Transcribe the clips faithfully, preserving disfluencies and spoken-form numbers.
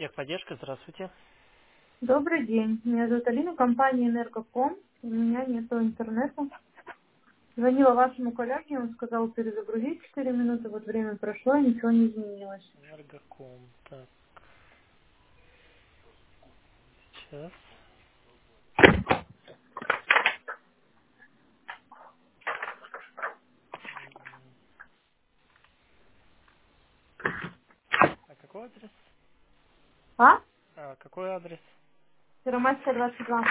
Техподдержка, здравствуйте. Добрый день. Меня зовут Алина, компания Энергоком. У меня нет интернета. Звонила вашему коллеге, он сказал перезагрузить четыре минуты. Вот время прошло, и ничего не изменилось. Энергоком. Так, сейчас. М, А какой адрес? А? А, какой адрес? Первомайская, двадцать два.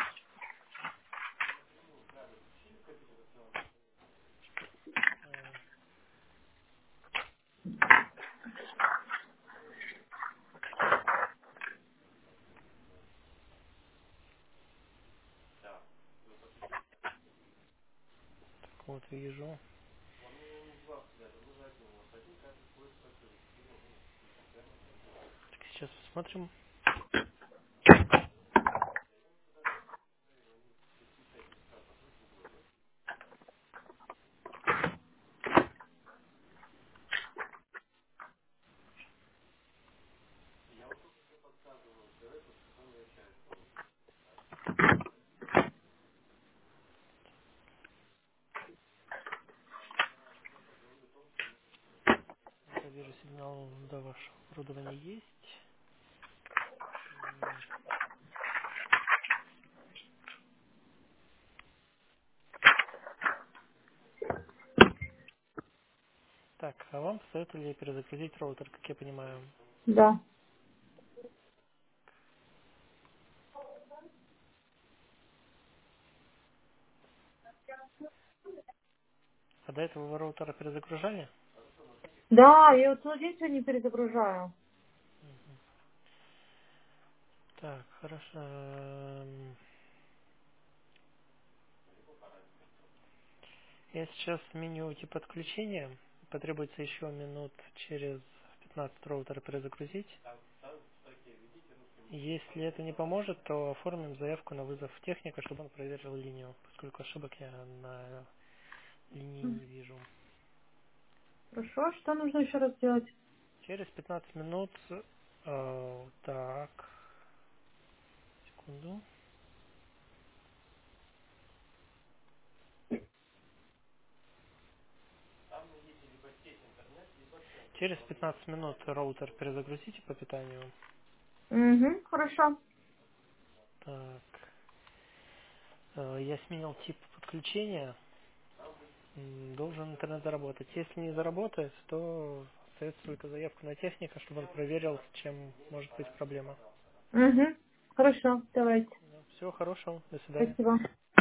Э, Так вот, вижу. Так, сейчас посмотрим. Я вижу, сигнал до вашего оборудования есть. М, Так, а вам посоветовали перезагрузить роутер, как я понимаю. Да. А до этого вы роутера перезагружали? Да, я вот целый день сегодня перезагружаю. Мгм. Так, хорошо. Эм, Я сейчас сменю тип подключения. Потребуется еще минут через пятнадцать роутера перезагрузить. Если это не поможет, то оформим заявку на вызов техника, чтобы он проверил линию, поскольку ошибок я на линии М, не вижу. Хорошо, что нужно еще раз сделать? Через пятнадцать минут, э, так, секунду. Через пятнадцать минут роутер перезагрузите по питанию. Угу, хорошо. Так, э, я сменил тип подключения. М, Должен интернет заработать. Если не заработает, то остается только заявка на техника, чтобы он проверил, с чем может быть проблема. Угу, хорошо, давайте. Всего хорошего. До свидания. Спасибо.